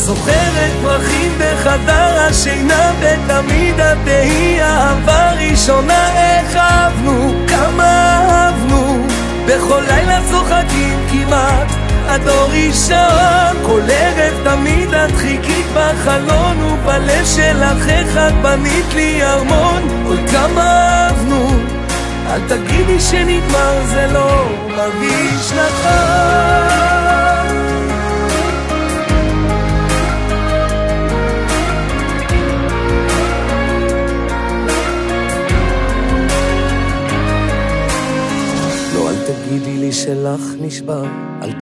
זוכרת פרחים בחדר השינה, ותמיד את תהי אהבה ראשונה. איך אהבנו, כמה אהבנו, בכל לילה צוחקים כמעט עד אור ראשון. כל ערב תמיד את חיכית בחלון, ובלב שלך אחד בנית לי ארמון. אוי כמה אהבנו, אל תגידי שנגמר, זה לא מרגיש נכון. לא, אל תגידי לי שלך נשבר, אל